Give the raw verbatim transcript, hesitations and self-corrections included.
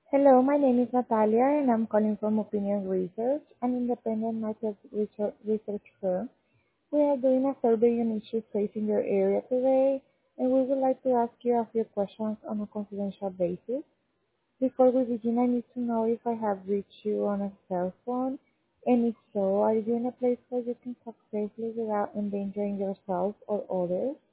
Hello, my name is Natalia and I'm calling from Opinion Research, an independent market research research firm. We are doing a survey on issues facing your area today, and we would like to ask you a few questions on a confidential basis. Before we begin, I need to know if I have reached you on a cell phone, and if so, are you in a place where you can talk safely without endangering yourself or others?